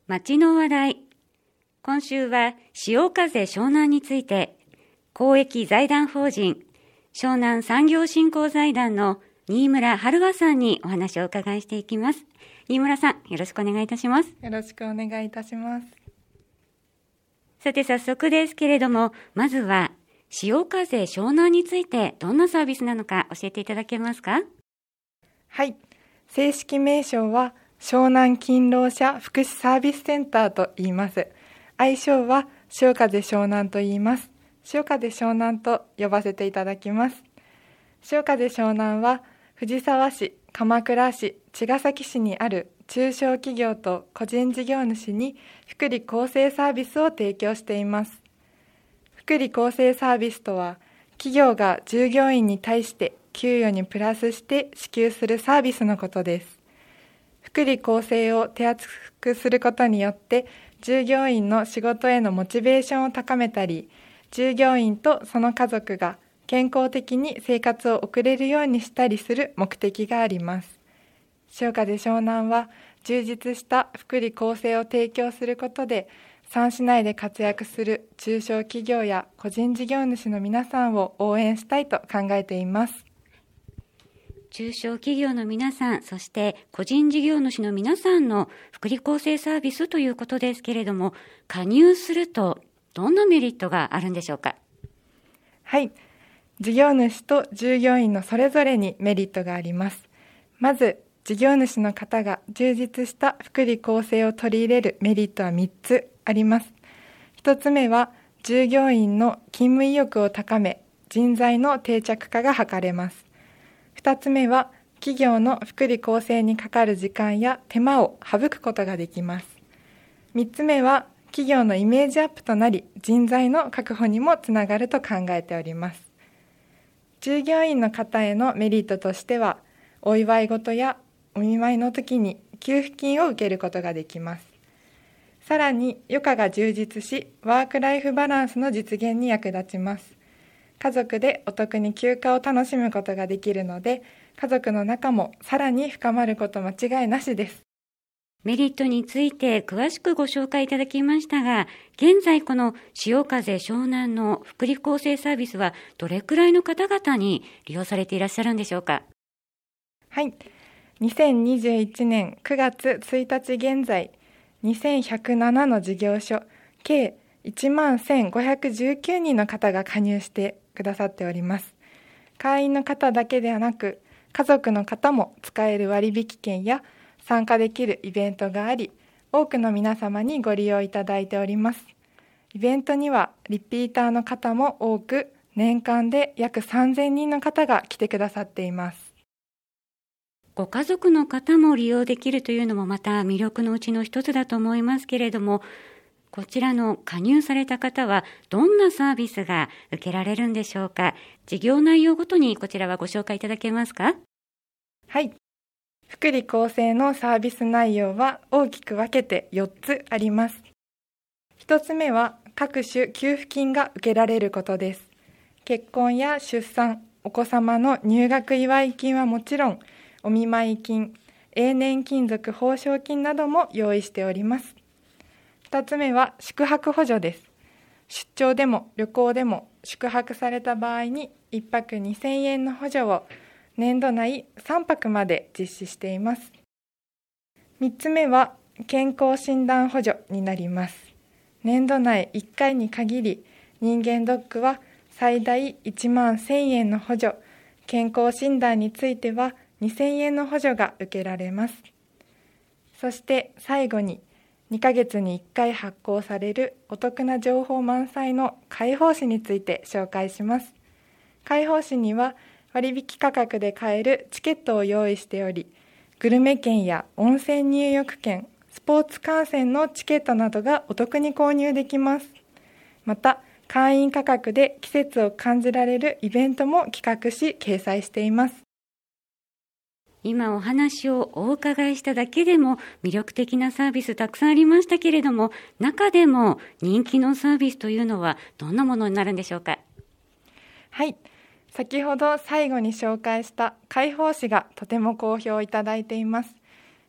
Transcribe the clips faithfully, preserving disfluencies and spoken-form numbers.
街の話題。今週は潮風湘南について、公益財団法人湘南産業振興財団の新村春和さんにお話をお伺いしていきます。新村さん、よろしくお願いいたします。 よろしくお願いいたします。 さて早速ですけれども、まずは潮風湘南についてどんなサービスなのか教えていただけますか？ はい、正式名称は湘南勤労者福祉サービスセンターと言います。愛称は潮風湘南と言います。潮風湘南と呼ばせていただきます。潮風湘南は藤沢市、鎌倉市、茅ヶ崎市にある中小企業と個人事業主に福利厚生サービスを提供しています。福利厚生サービスとは、企業が従業員に対して給与にプラスして支給するサービスのことです。福利厚生を手厚くすることによって、従業員の仕事へのモチベーションを高めたり、従業員とその家族が健康的に生活を送れるようにしたりする目的があります。潮風湘南は充実した福利厚生を提供することで、山市内で活躍する中小企業や個人事業主の皆さんを応援したいと考えています。 中小企業の皆さん、そして個人事業主の皆さんの福利厚生サービスということですけれども、加入するとどんなメリットがあるんでしょうか？ はい、事業主と従業員のそれぞれにメリットがあります。まず、事業主の方が充実した福利厚生を取り入れるメリットはみっつあります。ひとつめは、従業員の勤務意欲を高め、人材の定着化が図れます。ふたつめは、企業の福利厚生にかかる時間や手間を省くことができます。みっつめは、企業のイメージアップとなり、人材の確保にもつながると考えております。従業員の方へのメリットとしては、お祝い事やお見舞いの時に給付金を受けることができます。さらに、余暇が充実し、ワークライフバランスの実現に役立ちます。家族でお得に休暇を楽しむことができるので、家族の仲もさらに深まること間違いなしです。 メリットについて詳しくご紹介いただきましたが、現在この潮風湘南の福利厚生サービスはどれくらいの方々に利用されていらっしゃるんでしょうか？ はい、にせんにじゅういちねんくがつついたち現在、にせんひゃくななの事業所、計いちまんせんごひゃくじゅうきゅうにんの方が加入してくださっております。会員の方だけではなく、家族の方も使える割引券や参加できるイベントがあり、多くの皆様にご利用いただいております。イベントにはリピーターの方も多く、年間で約さんぜんにんの方が来てくださっています。 ご家族の方も利用できるというのもまた魅力のうちの一つだと思いますけれども、こちらの加入された方はどんなサービスが受けられるんでしょうか？事業内容ごとにこちらはご紹介いただけますか？ はい。福利厚生のサービス内容は大きく分けてよっつあります。ひとつめは各種給付金が受けられることです。結婚や出産、お子様の入学祝い金はもちろん、お見舞い金、永年金属報奨金なども用意しております。ふたつめは宿泊補助です。出張でも旅行でも宿泊された場合にいっぱくにせんえんの補助を年度内さんぱくまで実施しています。みっつめは健康診断補助になります。年度内いっかいに限り、人間ドックは最大いちまんせんえんの補助、健康診断についてはにせんえんの補助が受けられます。そして最後に、にかげつにいっかい発行されるお得な情報満載の開放誌について紹介します。開放誌には割引価格で買えるチケットを用意しており、グルメ券や温泉入浴券、スポーツ観戦のチケットなどがお得に購入できます。また、会員価格で季節を感じられるイベントも企画し掲載しています。 今お話をお伺いしただけでも魅力的なサービスたくさんありましたけれども、中でも人気のサービスというのはどんなものになるんでしょうか？ はい、先ほど最後に紹介した開放誌がとても好評いただいています。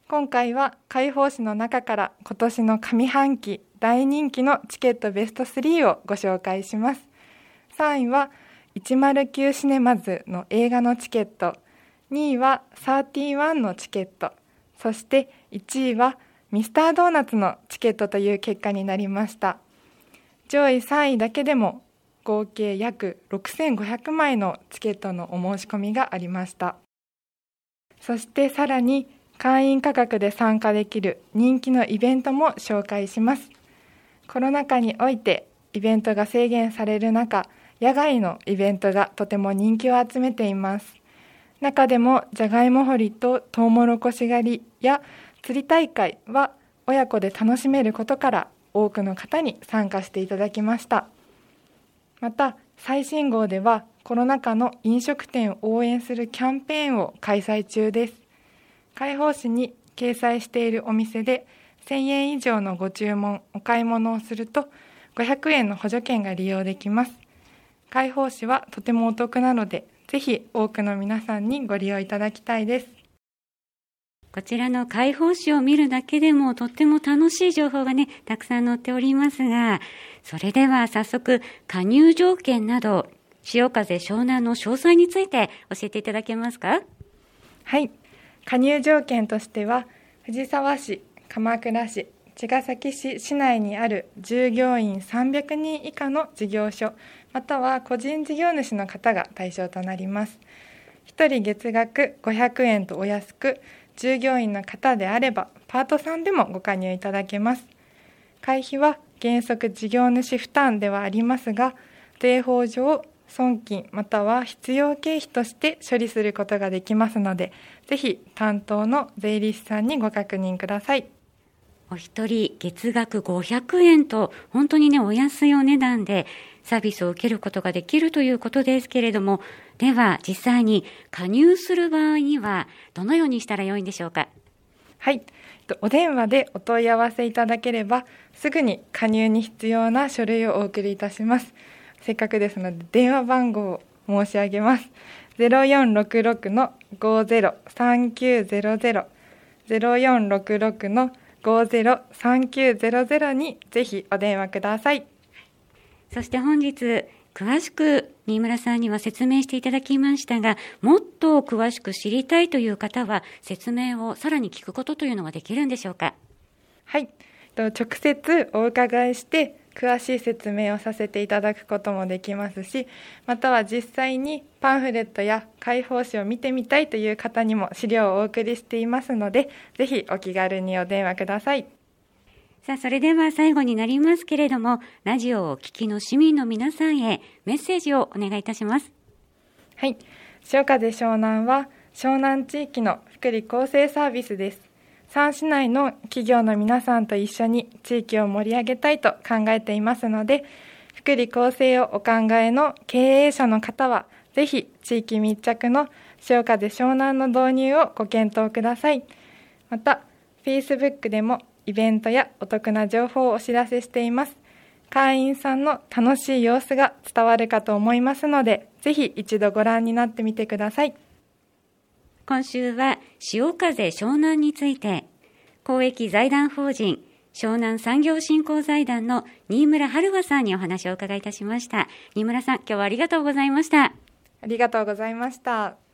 今回は開放誌の中から今年の上半期大人気のチケットベストスリーをご紹介します。さんいはいちまるきゅうシネマズの映画のチケット、にいはサーティワンのチケット、そしていちいはミスタードーナツのチケットという結果になりました。上位さんいだけでも合計約ろくせんごひゃくまいのチケットのお申し込みがありました。そしてさらに会員価格で参加できる人気のイベントも紹介します。コロナ禍においてイベントが制限される中、野外のイベントがとても人気を集めています。中でもじゃがいも掘りとトウモロコシ狩りや釣り大会は親子で楽しめることから多くの方に参加していただきました。また最新号ではコロナ禍の飲食店を応援するキャンペーンを開催中です。開放誌に掲載しているお店でせんえん以上のご注文、お買い物をするとごひゃくえんの補助券が利用できます。開放誌はとてもお得なので、ぜひ多くの皆さんにご利用いただきたいです。 こちらの開放誌を見るだけでもとっても楽しい情報がね、たくさん載っておりますが、それでは早速加入条件など潮風湘南の詳細について教えていただけますか？ はい、加入条件としては藤沢市、鎌倉市、茅ヶ崎市市内にある従業員さんびゃくにん以下の事業所または個人事業主の方が対象となります。ひとり月額ごひゃくえんとお安く、従業員の方であればパートさんでもご加入いただけます。会費は原則事業主負担ではありますが、税法上損金または必要経費として処理することができますので、ぜひ担当の税理士さんにご確認ください。 お一人月額ごひゃくえんと本当にねお安いお値段でサービスを受けることができるということですけれども、では実際に加入する場合にはどのようにしたらよいんでしょうか？ はい、お電話でお問い合わせいただければすぐに加入に必要な書類をお送りいたします。せっかくですので電話番号を申し上げます。ゼロよんろくろくのごゼロさんきゅうゼロゼロ ゼロよんろくろくのごゼロさんきゅうゼロゼロにぜひお電話ください。 そして本日詳しく新村さんには説明していただきましたが、もっと詳しく知りたいという方は説明をさらに聞くことというのはできるんでしょうか？ はい、直接お伺いして詳しい説明をさせていただくこともできますし、または実際にパンフレットや開放誌を見てみたいという方にも資料をお送りしていますので、ぜひお気軽にお電話ください。 さあ、それでは最後になりますけれども、ラジオをお聞きの市民の皆さんへメッセージをお願いいたします。 はい、潮風湘南は湘南地域の福利厚生サービスです。さん市内の企業の皆さんと一緒に地域を盛り上げたいと考えていますので、福利厚生をお考えの経営者の方はぜひ地域密着の潮風湘南の導入をご検討ください。また Facebook でもイベントやお得な情報をお知らせしています。会員さんの楽しい様子が伝わるかと思いますので、ぜひ一度ご覧になってみてください。 今週は潮風湘南について、公益財団法人湘南産業振興財団の新村春和さんにお話をお伺いいたしました。新村さん、今日はありがとうございました。 ありがとうございました。